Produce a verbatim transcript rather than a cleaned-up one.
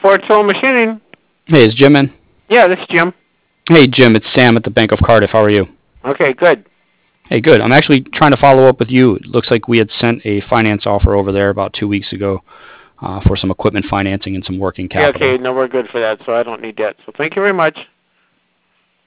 Ford Soul Machining. Hey, is Jim in? Yeah, this is Jim. Hey, Jim, it's Sam at the Bank of Cardiff. How are you? Okay, good. Hey, good. I'm actually trying to follow up with you. It looks like we had sent a finance offer over there about two weeks ago uh, for some equipment financing and some working capital. Yeah, okay, no, we're good for that, so I don't need that. So thank you very much.